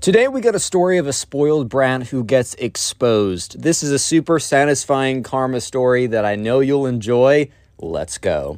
Today we got a story of a spoiled brat who gets exposed. This is a super satisfying karma story that I know you'll enjoy. Let's go.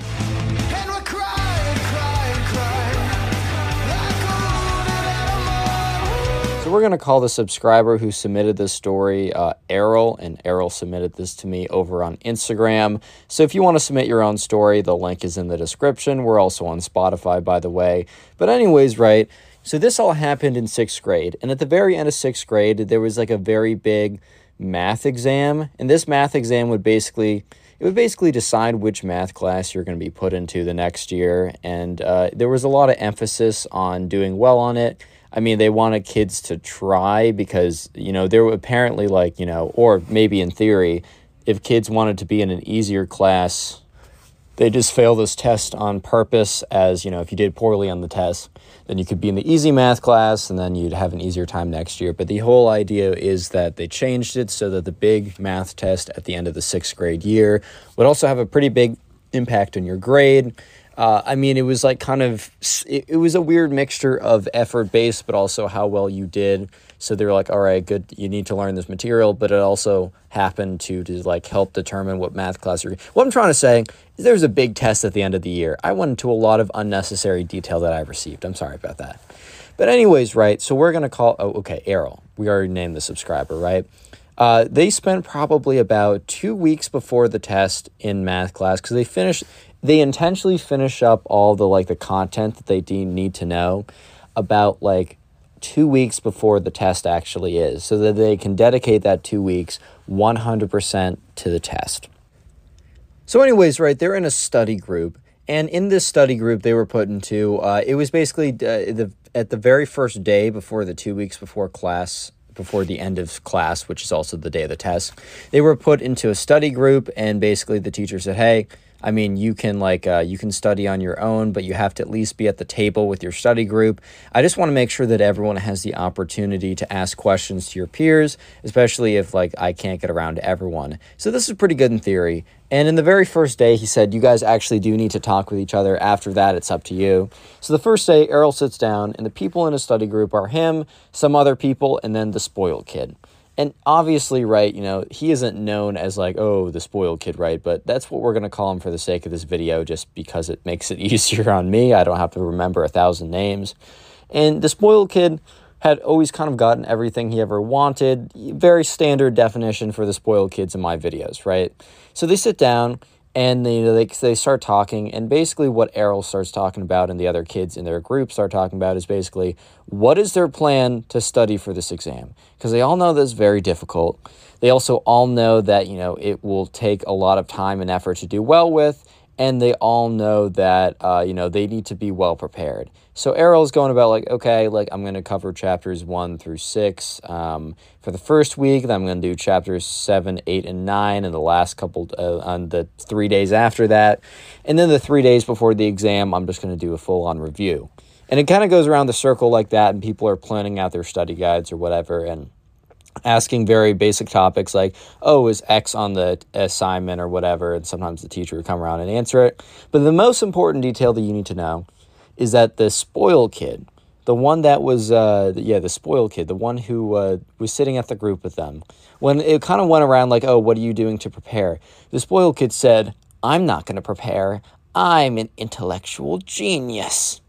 So we're going to call the subscriber who submitted this story Errol, and Errol submitted this to me over on Instagram. So if you want to submit your own story, the link is in the description. We're also on Spotify, by the way. But anyways, right? So this all happened in 6th grade, and at the very end of 6th grade, there was like a very big math exam, and this math exam would basically decide which math class you're going to be put into the next year, and there was a lot of emphasis on doing well on it. I mean, they wanted kids to try because, there were apparently or maybe in theory, if kids wanted to be in an easier class, they just fail this test on purpose as, if you did poorly on the test, then you could be in the easy math class and then you'd have an easier time next year. But the whole idea is that they changed it so that the big math test at the end of the 6th grade year would also have a pretty big impact on your grade. It was it was a weird mixture of effort-based, but also how well you did. So they were like, all right, good, you need to learn this material, but it also happened to help determine what math class you're. What I'm trying to say is there's a big test at the end of the year. I went into a lot of unnecessary detail that I received. I'm sorry about that. But anyways, right, so we're going to call, Errol. We already named the subscriber, right? They spent probably about 2 weeks before the test in math class because they intentionally finish up all the content that they need to know about 2 weeks before the test actually is, so that they can dedicate that 2 weeks 100% to the test. So anyways, right, they're in a study group, and in this study group they were put into, it was basically at the very first day before the 2 weeks before class, before the end of class, which is also the day of the test, they were put into a study group, and basically the teacher said, hey, you can study on your own, but you have to at least be at the table with your study group. I just want to make sure that everyone has the opportunity to ask questions to your peers, especially if I can't get around to everyone. So this is pretty good in theory. And in the very first day, he said, you guys actually do need to talk with each other. After that, it's up to you. So the first day, Errol sits down, and the people in his study group are him, some other people, and then the spoiled kid. And obviously, right, he isn't known as the spoiled kid, right? But that's what we're going to call him for the sake of this video, just because it makes it easier on me. I don't have to remember 1,000 names. And the spoiled kid had always kind of gotten everything he ever wanted. Very standard definition for the spoiled kids in my videos, right? So they sit down and they start talking, and basically what Errol starts talking about and the other kids in their group start talking about is basically what is their plan to study for this exam, because they all know that it's very difficult. They also all know that it will take a lot of time and effort to do well with, and they all know that they need to be well prepared. So Errol's going about I'm going to cover chapters 1 through 6 for the first week. Then I'm going to do chapters 7, 8, and 9, and the last couple on the 3 days after that. And then the 3 days before the exam, I'm just going to do a full-on review. And it kind of goes around the circle like that, and people are planning out their study guides or whatever, and asking very basic topics like, is X on the assignment or whatever, and sometimes the teacher would come around and answer it. But the most important detail that you need to know is that the spoiled kid, the one that was, the spoiled kid, the one who was sitting at the group with them, when it kind of went around what are you doing to prepare? The spoiled kid said, I'm not going to prepare. I'm an intellectual genius.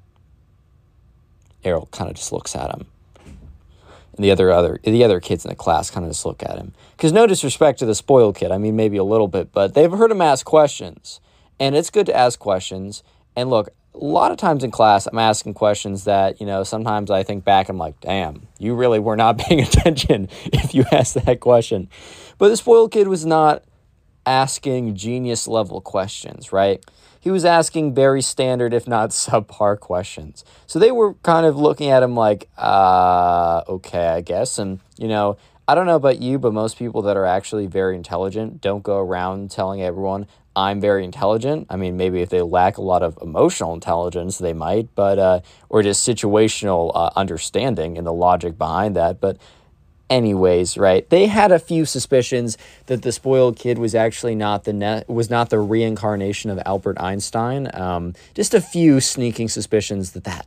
Errol kind of just looks at him. And the other kids in the class kind of just look at him. Because no disrespect to the spoiled kid, maybe a little bit, but they've heard him ask questions. And it's good to ask questions. And look, a lot of times in class, I'm asking questions that, sometimes I think back, I'm like, damn, you really were not paying attention if you asked that question. But the spoiled kid was not asking genius-level questions, right? He was asking very standard, if not subpar questions. So they were kind of looking at him like, okay, I guess. And, I don't know about you, but most people that are actually very intelligent don't go around telling everyone, I'm very intelligent. Maybe if they lack a lot of emotional intelligence, they might, but or just situational understanding and the logic behind that. But anyways, right, they had a few suspicions that the spoiled kid was actually not the reincarnation of Albert Einstein. Just a few sneaking suspicions that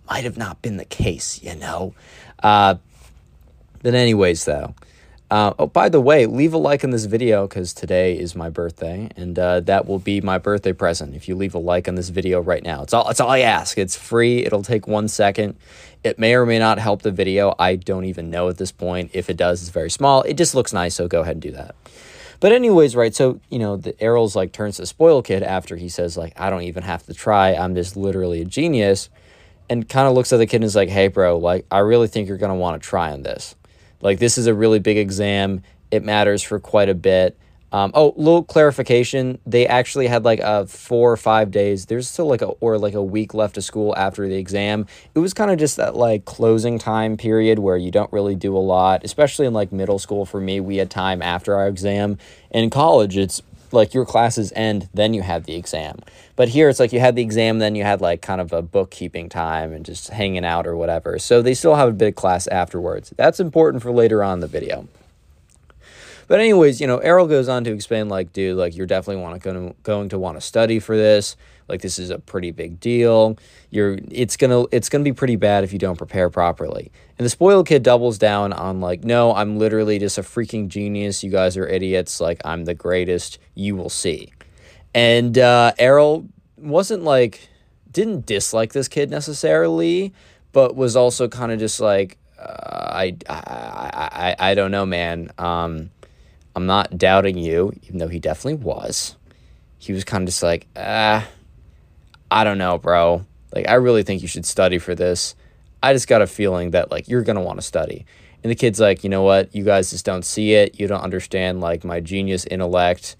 might have not been the case, But anyways, though. Oh, by the way, leave a like on this video because today is my birthday, and that will be my birthday present if you leave a like on this video right now. It's all I ask. It's free. It'll take 1 second. It may or may not help the video. I don't even know at this point. If it does, it's very small. It just looks nice, so go ahead and do that. But anyways, right, so, the Errol's, turns to the spoiled kid after he says, I don't even have to try. I'm just literally a genius, and kind of looks at the kid and is like, hey, bro, I really think you're going to want to try on this. This is a really big exam. It matters for quite a bit. Little clarification. They actually had 4 or 5 days. There's still a week left of school after the exam. It was kind of just that closing time period where you don't really do a lot, especially in middle school. For me, we had time after our exam. And in college, it's your classes end, then you have the exam. But here it's you had the exam, then you had kind of a bookkeeping time and just hanging out or whatever. So they still have a bit of class afterwards. That's important for later on in the video. But anyways, Errol goes on to explain, dude, you're definitely going to want to study for this. This is a pretty big deal. It's gonna be pretty bad if you don't prepare properly. And the spoiled kid doubles down on no, I'm literally just a freaking genius. You guys are idiots. I'm the greatest. You will see. And Errol wasn't didn't dislike this kid necessarily, but was also kind of just I don't know, man. I'm not doubting you, even though he definitely was. He was kind of just I don't know, bro. I really think you should study for this. I just got a feeling that, you're going to want to study. And the kid's you know what? You guys just don't see it. You don't understand, my genius intellect.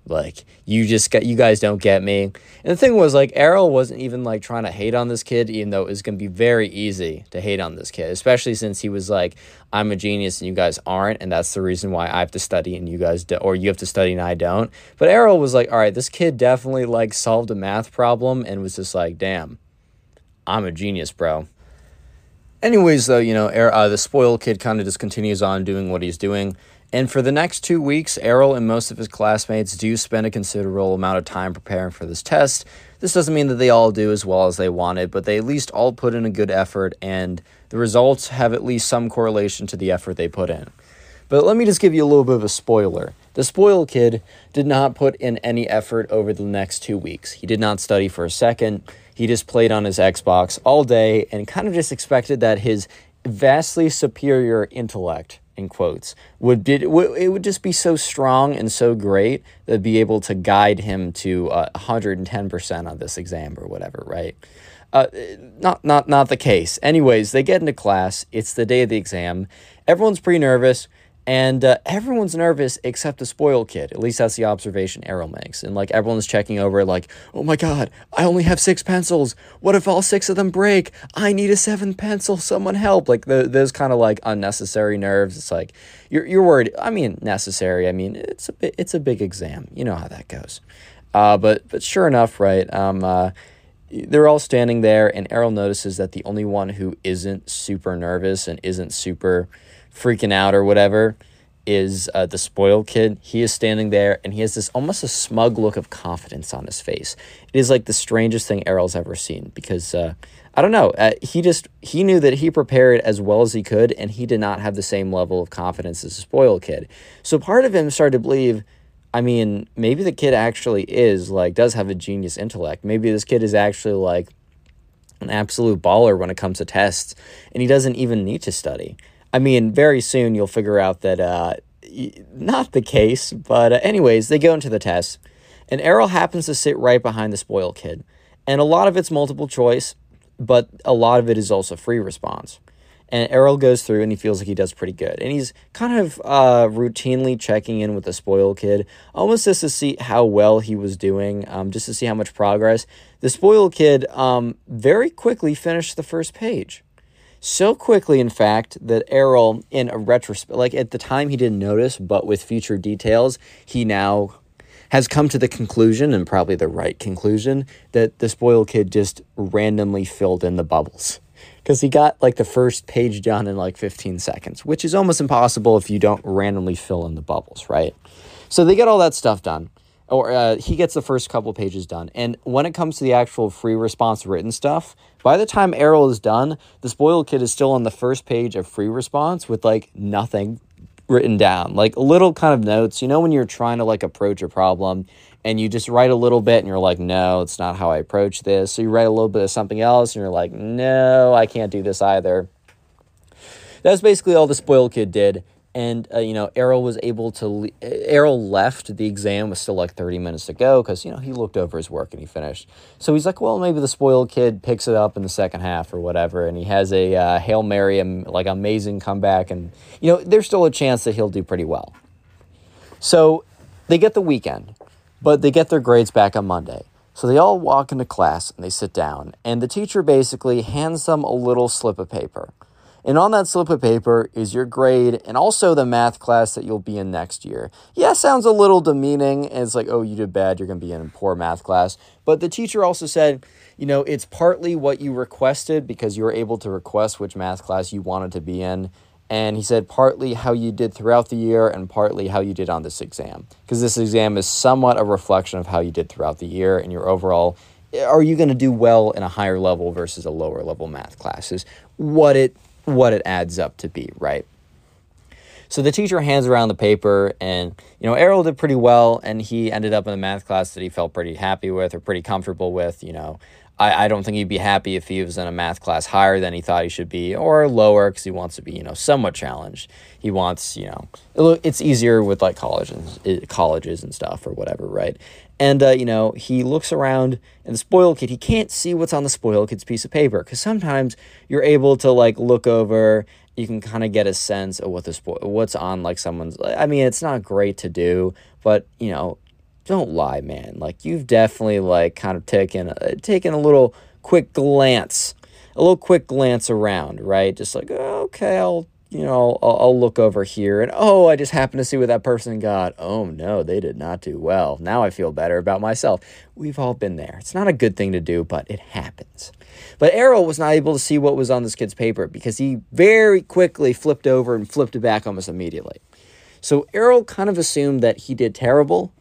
You guys don't get me. And the thing was, Errol wasn't even, trying to hate on this kid, even though it was going to be very easy to hate on this kid, especially since he was I'm a genius and you guys aren't, and that's the reason why I have to study and you guys don't, or you have to study and I don't. But Errol was all right, this kid definitely, solved a math problem and was just damn, I'm a genius, bro. Anyways, though, the spoiled kid kind of just continues on doing what he's doing. And for the next 2 weeks, Errol and most of his classmates do spend a considerable amount of time preparing for this test. This doesn't mean that they all do as well as they wanted, but they at least all put in a good effort, and the results have at least some correlation to the effort they put in. But let me just give you a little bit of a spoiler. The spoiled kid did not put in any effort over the next 2 weeks. He did not study for a second. He just played on his Xbox all day and kind of just expected that his vastly superior intellect, in quotes, would just be so strong and so great that it'd be able to guide him to 110% on this exam or whatever, right? Not the case. Anyways, they get into class. It's the day of the exam. Everyone's pretty nervous. And everyone's nervous except the spoiled kid. At least that's the observation Errol makes. And everyone's checking over oh my God, I only have 6 pencils. What if all 6 of them break? I need a 7th pencil. Someone help. Those kind of unnecessary nerves. It's you're worried. I mean, necessary. I mean, it's a big exam. You know how that goes. But sure enough, right? They're all standing there, and Errol notices that the only one who isn't super nervous and isn't super freaking out or whatever is the spoiled kid. He is standing there, and he has this almost a smug look of confidence on his face. It is the strangest thing Errol's ever seen because, I don't know, he knew that he prepared as well as he could, and he did not have the same level of confidence as the spoiled kid. So part of him started to believe, I mean, maybe the kid actually does have a genius intellect. Maybe this kid is actually an absolute baller when it comes to tests, and he doesn't even need to study. I mean, very soon you'll figure out that not the case, but anyways, they go into the test, and Errol happens to sit right behind the spoiled kid, and a lot of it's multiple choice, but a lot of it is also free response. And Errol goes through, and he feels like he does pretty good, and he's kind of routinely checking in with the spoiled kid, almost just to see how well he was doing, just to see how much progress. The spoiled kid very quickly finished the first page. So quickly, in fact, that Errol, in a retrospect, at the time he didn't notice, but with future details, he now has come to the conclusion, and probably the right conclusion, that the spoiled kid just randomly filled in the bubbles. Because he got, the first page done in, 15 seconds, which is almost impossible if you don't randomly fill in the bubbles, right? So they get all that stuff done. or he gets the first couple pages done. And when it comes to the actual free response written stuff, by the time Errol is done, the spoiled kid is still on the first page of free response with like nothing written down, like little kind of notes. You know, when you're trying to like approach a problem and you just write a little bit and you're like, no, it's not how I approach this. So you write a little bit of something else and you're like, no, I can't do this either. That's basically all the spoiled kid did. And, Errol was able to, Errol left. The exam was still like 30 minutes to go because, he looked over his work and he finished. So he's like, well, maybe the spoiled kid picks it up in the second half or whatever. And he has a Hail Mary, like amazing comeback. And, there's still a chance that he'll do pretty well. So they get the weekend, but they get their grades back on Monday. So they all walk into class and they sit down. And the teacher basically hands them a little slip of paper. And on that slip of paper is your grade and also the math class that you'll be in next year. Yeah, sounds a little demeaning. And it's like, oh, you did bad. You're going to be in a poor math class. But the teacher also said, it's partly what you requested because you were able to request which math class you wanted to be in. And he said partly how you did throughout the year and partly how you did on this exam. Because this exam is somewhat a reflection of how you did throughout the year and your overall, are you going to do well in a higher level versus a lower level math class is what it adds up to be, right? So the teacher hands around the paper and, Errol did pretty well and he ended up in a math class that he felt pretty happy with or pretty comfortable with. I don't think he'd be happy if he was in a math class higher than he thought he should be or lower because he wants to be, somewhat challenged. He wants, it's easier with like colleges and stuff or whatever, right? And, he looks around and the spoiled kid, he can't see what's on the spoiled kid's piece of paper because sometimes you're able to like look over, you can kind of get a sense of what's on like someone's, it's not great to do, but, don't lie, man. Like you've definitely like kind of taken a little quick glance around, right? Just like, oh, okay, I'll look over here and, oh, I just happen to see what that person got. Oh no, they did not do well. Now I feel better about myself. We've all been there. It's not a good thing to do, but it happens. But Errol was not able to see what was on this kid's paper because he very quickly flipped over and flipped it back almost immediately. So Errol kind of assumed that he did terrible.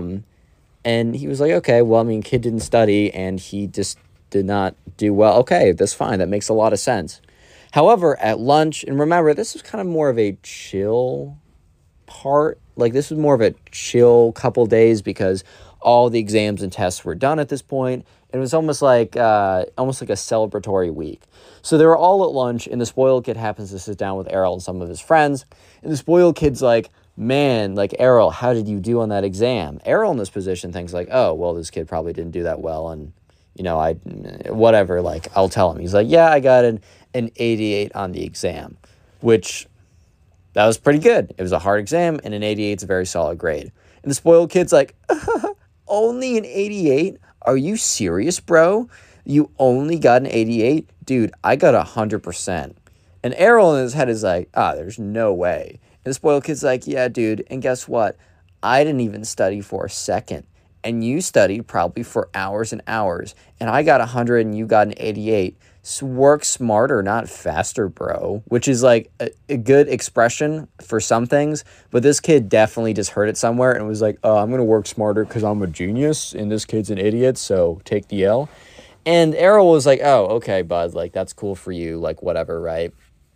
And he was like, okay, well, kid didn't study and he just did not do well. Okay, that's fine. That makes a lot of sense. However, at lunch, and remember, this was kind of more of a chill part. Like this was more of a chill couple days because all the exams and tests were done at this point. It was almost like a celebratory week. So they were all at lunch and the spoiled kid happens to sit down with Errol and some of his friends. And the spoiled kid's like, man, like, Errol, how did you do on that exam? Errol in this position thinks like, oh, well, this kid probably didn't do that well. And, whatever, like, I'll tell him. He's like, yeah, I got an 88 on the exam, which that was pretty good. It was a hard exam and an 88 is a very solid grade. And the spoiled kid's like, only an 88? Are you serious, bro? You only got an 88? Dude, I got 100%. And Errol in his head is like, there's no way. And the spoiled kid's like, yeah, dude, and guess what? I didn't even study for a second. And you studied probably for hours and hours. And I got 100 and you got an 88. So work smarter, not faster, bro. Which is like a good expression for some things. But this kid definitely just heard it somewhere and was like, I'm going to work smarter because I'm a genius. And this kid's an idiot, so take the L. And Errol was like, oh, okay, bud. Like, that's cool for you. Like, whatever, right?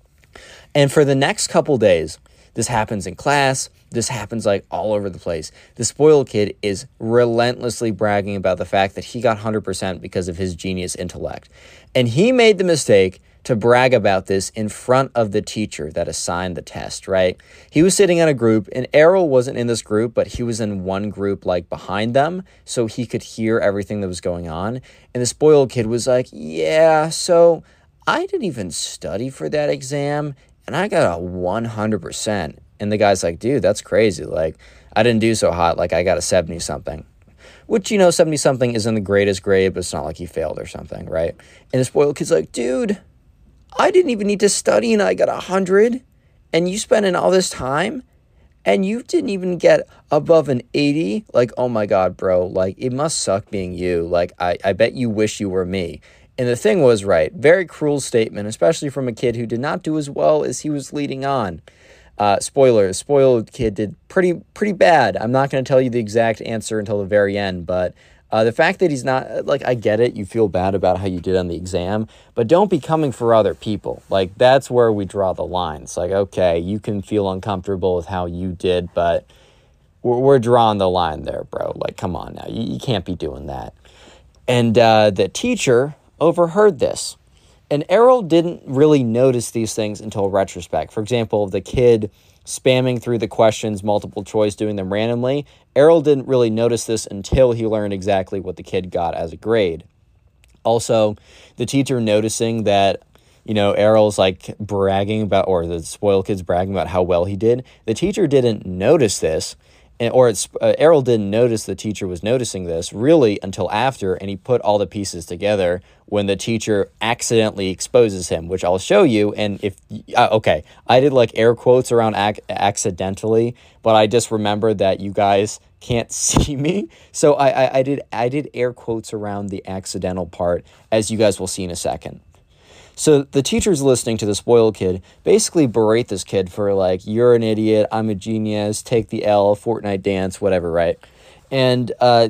And for the next couple days, this happens in class. This happens like all over the place. The spoiled kid is relentlessly bragging about the fact that he got 100% because of his genius intellect. And he made the mistake to brag about this in front of the teacher that assigned the test, right? He was sitting in a group and Errol wasn't in this group, but he was in one group like behind them so he could hear everything that was going on. And the spoiled kid was like, yeah, so I didn't even study for that exam. And I got a 100%. And the guy's like, dude, that's crazy. Like, I didn't do so hot. Like, I got a 70-something. Which, 70-something isn't the greatest grade, but it's not like he failed or something, right? And the spoiled kid's like, dude, I didn't even need to study and I got 100. And you spent in all this time and you didn't even get above an 80. Like, oh my God, bro. Like, it must suck being you. Like, I bet you wish you were me. And the thing was, right, very cruel statement, especially from a kid who did not do as well as he was leading on. Spoiler, the spoiled kid did pretty bad. I'm not going to tell you the exact answer until the very end, but the fact that he's not, like, I get it, you feel bad about how you did on the exam, but don't be coming for other people. Like, that's where we draw the line. It's like, okay, you can feel uncomfortable with how you did, but we're drawing the line there, bro. Like, come on now, you can't be doing that. And the teacher overheard this. And Errol didn't really notice these things until retrospect. For example, the kid spamming through the questions, multiple choice, doing them randomly. Errol didn't really notice this until he learned exactly what the kid got as a grade. Also, the teacher noticing that, Errol's like bragging about, or the spoiled kid's bragging about how well he did. The teacher didn't notice this. Errol didn't notice the teacher was noticing this really until after, and he put all the pieces together when the teacher accidentally exposes him, which I'll show you. And I did like air quotes around accidentally, but I just remembered that you guys can't see me, so I did air quotes around the accidental part, as you guys will see in a second. So the teacher's listening to the spoiled kid basically berate this kid for like, you're an idiot, I'm a genius, take the L, Fortnite dance, whatever, right? And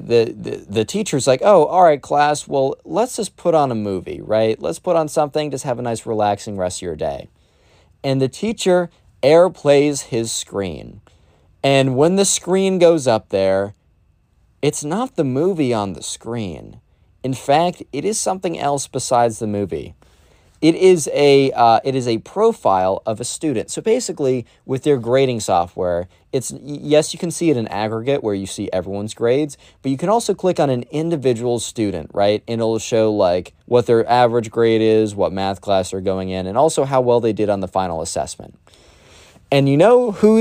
the teacher's like, oh, all right, class, well, let's just put on a movie, right? Let's put on something, just have a nice relaxing rest of your day. And the teacher airplays his screen. And when the screen goes up there, it's not the movie on the screen. In fact, it is something else besides the movie. It is a profile of a student. So basically, with their grading software, yes, you can see it in aggregate where you see everyone's grades, but you can also click on an individual student, right? And it'll show like what their average grade is, what math class they're going in, and also how well they did on the final assessment. And you know who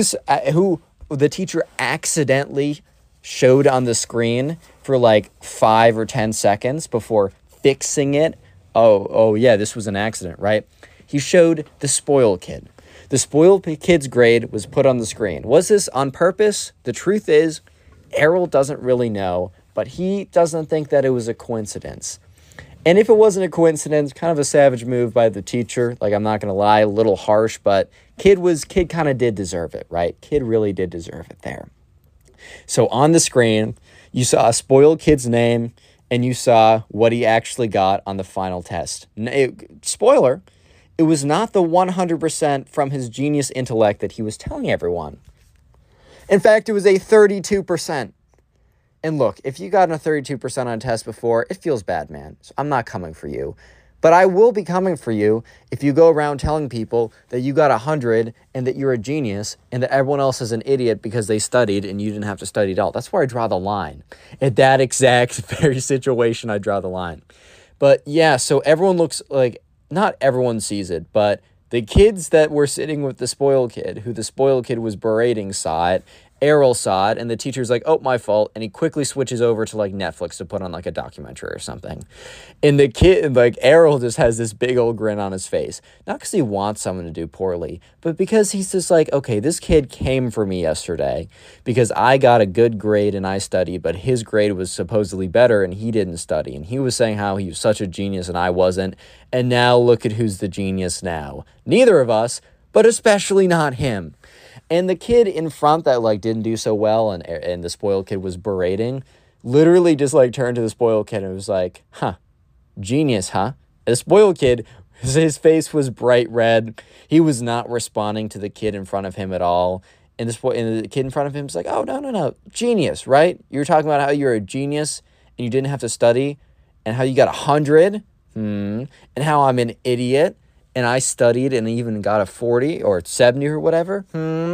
the teacher accidentally showed on the screen for like 5 or 10 seconds before fixing it? Oh, yeah, this was an accident, right? He showed the spoiled kid. The spoiled kid's grade was put on the screen. Was this on purpose? The truth is, Errol doesn't really know, but he doesn't think that it was a coincidence. And if it wasn't a coincidence, kind of a savage move by the teacher. Like, I'm not going to lie, a little harsh, but kid kind of did deserve it, right? Kid really did deserve it there. So on the screen, you saw a spoiled kid's name, and you saw what he actually got on the final test. Spoiler, it was not the 100% from his genius intellect that he was telling everyone. In fact, it was a 32%. And look, if you got a 32% on a test before, it feels bad, man. So I'm not coming for you. But I will be coming for you if you go around telling people that you got 100 and that you're a genius and that everyone else is an idiot because they studied and you didn't have to study at all. That's where I draw the line. At that exact very situation, I draw the line. But yeah, so everyone looks like, not everyone sees it, but the kids that were sitting with the spoiled kid, who the spoiled kid was berating, saw it. Errol saw it, and the teacher's like, oh, my fault, and he quickly switches over to, like, Netflix to put on, like, a documentary or something. And the kid, like, Errol just has this big old grin on his face. Not because he wants someone to do poorly, but because he's just like, okay, this kid came for me yesterday because I got a good grade and I studied, but his grade was supposedly better and he didn't study. And he was saying how he was such a genius and I wasn't. And now look at who's the genius now. Neither of us, but especially not him. And the kid in front that, like, didn't do so well and the spoiled kid was berating, literally just, like, turned to the spoiled kid and was like, genius, huh? And the spoiled kid, his face was bright red. He was not responding to the kid in front of him at all. And the kid in front of him was like, oh, no, genius, right? You were talking about how you're a genius and you didn't have to study and how you got 100, and how I'm an idiot. And I studied and even got a 40 or 70 or whatever.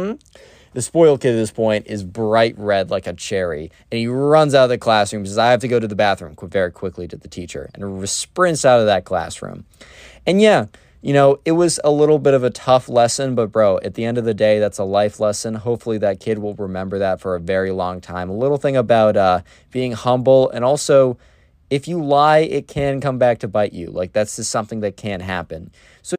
The spoiled kid at this point is bright red like a cherry. And he runs out of the classroom, says, I have to go to the bathroom very quickly to the teacher. And sprints out of that classroom. And yeah, it was a little bit of a tough lesson. But bro, at the end of the day, that's a life lesson. Hopefully that kid will remember that for a very long time. A little thing about being humble, and also, if you lie, it can come back to bite you. Like, that's just something that can happen. So